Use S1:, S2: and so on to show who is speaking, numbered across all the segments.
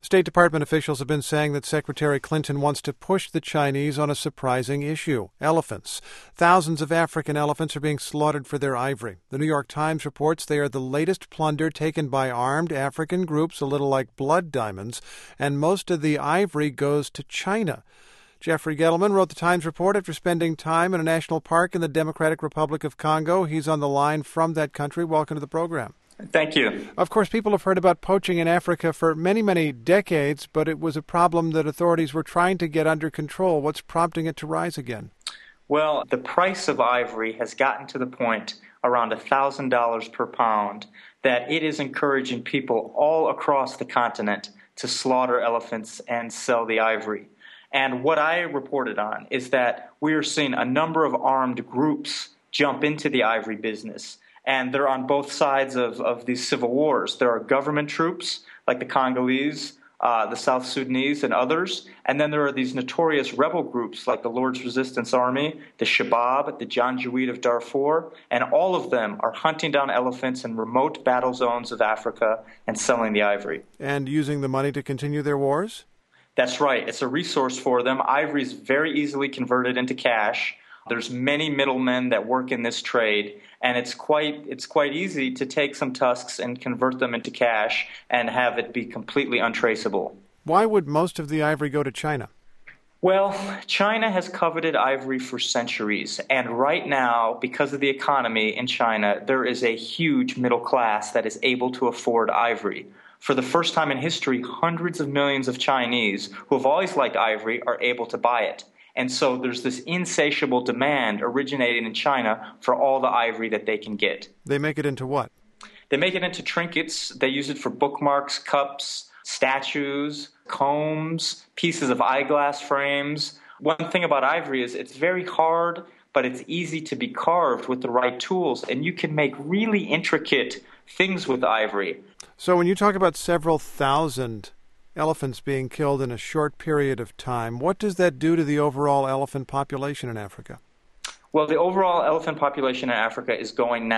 S1: State Department officials have been saying that Secretary Clinton wants to push the Chinese on a surprising issue: elephants. Thousands of African elephants are being slaughtered for their ivory. The New York Times reports they are the latest plunder taken by armed African groups, a little like blood diamonds, and most of the ivory goes to China. Jeffrey Gettleman wrote the Times report after spending time in a national park in the Democratic Republic of Congo. He's on the line from that country. Welcome to the program.
S2: Thank you.
S1: Of course, people have heard about poaching in Africa for many, many decades, but it was a problem that authorities were trying to get under control. What's prompting it to rise again?
S2: Well, the price of ivory has gotten to the point around $1,000 per pound that it is encouraging people all across the continent to slaughter elephants and sell the ivory. And what I reported on is that we are seeing a number of armed groups jump into the ivory business. And they're on both sides of these civil wars. There are government troops like the Congolese, the South Sudanese, and others. And then there are these notorious rebel groups like the Lord's Resistance Army, the Shabab, the Janjaweed of Darfur. And all of them are hunting down elephants in remote battle zones of Africa and selling the ivory.
S1: And using the money to continue their wars?
S2: That's right. It's a resource for them. Ivory is very easily converted into cash. There's many middlemen that work in this trade, and it's quite easy to take some tusks and convert them into cash and have it be completely untraceable.
S1: Why would most of the ivory go to China?
S2: Well, China has coveted ivory for centuries, and right now, because of the economy in China, there is a huge middle class that is able to afford ivory. For the first time in history, hundreds of millions of Chinese who have always liked ivory are able to buy it. And so there's this insatiable demand originating in China for all the ivory that they can get.
S1: They make it into what?
S2: They make it into trinkets. They use it for bookmarks, cups, statues, combs, pieces of eyeglass frames. One thing about ivory is it's very hard, but it's easy to be carved with the right tools. And you can make really intricate things with ivory.
S1: So when you talk about several thousand elephants being killed in a short period of time, what does that do to the overall elephant population in Africa?
S2: Well, the overall elephant population in Africa is going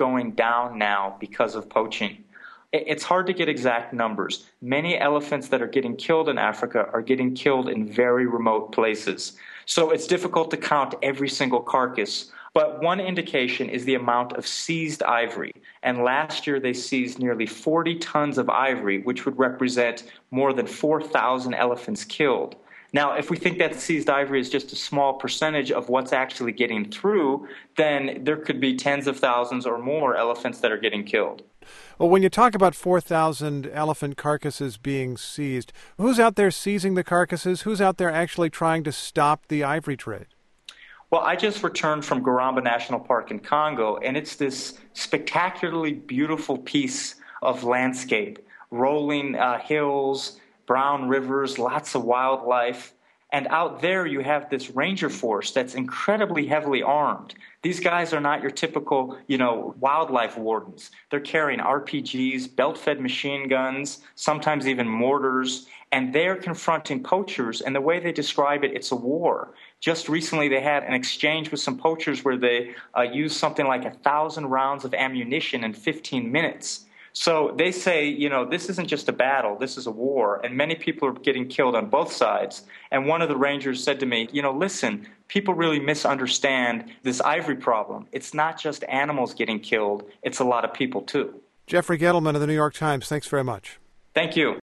S2: down now because of poaching. It's hard to get exact numbers. Many elephants that are getting killed in Africa are getting killed in very remote places. So it's difficult to count every single carcass. But one indication is the amount of seized ivory. And last year they seized nearly 40 tons of ivory, which would represent more than 4,000 elephants killed. Now, if we think that seized ivory is just a small percentage of what's actually getting through, then there could be tens of thousands or more elephants that are getting killed.
S1: Well, when you talk about 4,000 elephant carcasses being seized, who's out there seizing the carcasses? Who's out there actually trying to stop the ivory trade?
S2: Well, I just returned from Garamba National Park in Congo, and it's this spectacularly beautiful piece of landscape. Rolling hills, brown rivers, lots of wildlife. And out there you have this ranger force that's incredibly heavily armed. These guys are not your typical, wildlife wardens. They're carrying RPGs, belt-fed machine guns, sometimes even mortars, and they're confronting poachers, and the way they describe it, it's a war. Just recently they had an exchange with some poachers where they used something like 1,000 rounds of ammunition in 15 minutes. So they say, this isn't just a battle, this is a war, and many people are getting killed on both sides. And one of the rangers said to me, listen, people really misunderstand this ivory problem. It's not just animals getting killed, it's a lot of people too.
S1: Jeffrey Gettleman of the New York Times, thanks very much.
S2: Thank you.